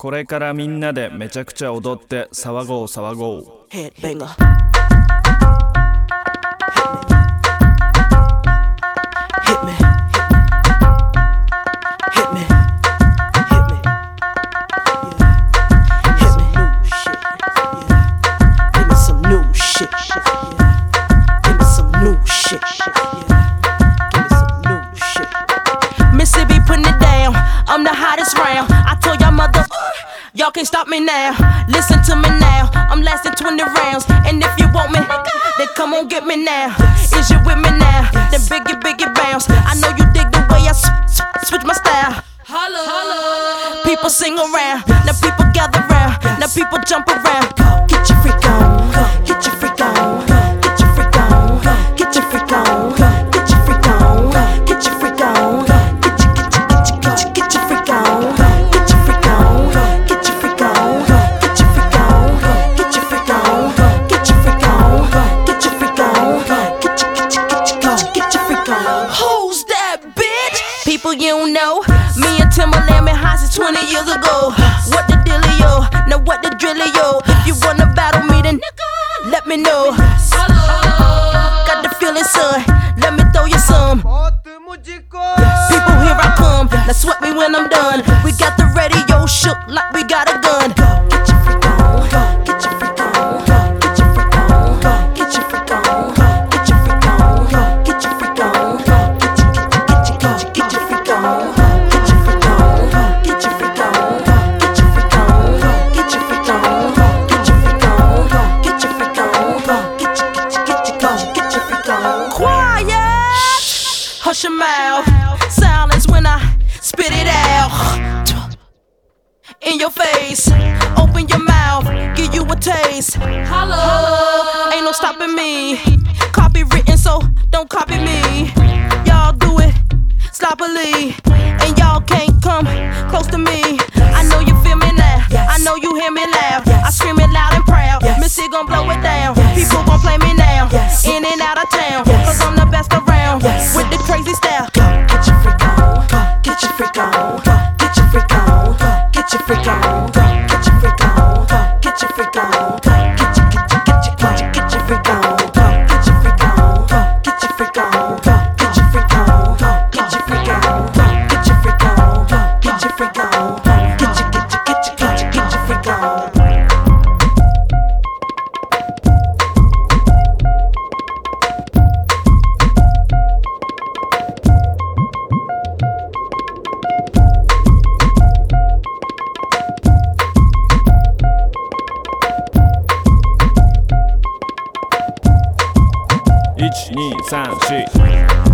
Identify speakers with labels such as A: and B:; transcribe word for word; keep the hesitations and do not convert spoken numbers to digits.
A: これからみんなでめちゃくちゃ踊って騒ごう騒ごう。
B: Headbanger. Hit me. Hit me. Hit me. Yeah. Hit me. Yeah. Give me some new shit. Yeah. Give me some new shit. Yeah. Give me some new shit. Mississippi putting it down. I'm the hottest round. I told y'all mother, y'all can't stop me now. Listen to me now. I'm lasting twenty rounds. And if you want me, then come on get me now. Is you with me now? Then biggie, biggie bounce. I know you dig the way I sw sw switch my style. Holla, holla. People sing around. Now people gather round. Now people jump around. Get your freak on. Get your freak on. Get your freak on. Get your freak on. Get your freak on. Get your freak on. Get your, get your, get your, get your, get your freak on. Get your freak on. Get your freak on. Get your freak on. Get your freak on. Get your freak on. Get your freak on. Get your, get your, get your, get your freak on. Who's that bitch? People you don't know. Me and Timberland been high since twenty years ago. What the dealio? Now what the drillio? If you wanna battle me, then let me know. Got the feeling, son. Let me throw you some. People, here I come. Now sweat me when I'm done. We got the radio shook like we got a gun. Get your freak on. Get your freak on. Get your freak on. Get your freak on. Get your freak on. Get your freak on. Get your, get your, get your, get your freak on. Get your freak on. Get your freak on. Get your freak on. Get your freak on. Get your freak on. Get your freak on. Get your, get your, get your, get your freak on. Quiet. Hush your mouth. Silence when I spit it out. In your face. Open your mouth. Give you a taste. Holla. Ain't no stopping me. Copywritten, so don't copy me. Y'all do it sloppily. And y'all can't come close to me. I know you feel me now. I know you hear me loud. I scream it loud and proud. Missy gon' blow it down. People gon' play me now. In and out of town. Cause I'm the best around. With the crazy style. Get your freak on. Get your freak on. Get your freak on. Get your freak on. Get your freak on. Get your freak on. Get your, get your, get your, get your, get your freak on. Get your freak on. Get your freak on. Get your freak on. Get your freak on. Get your freak on. Get your freak on. Get your, get your, get your, get your, get your freak on.
A: いち、に、さん、し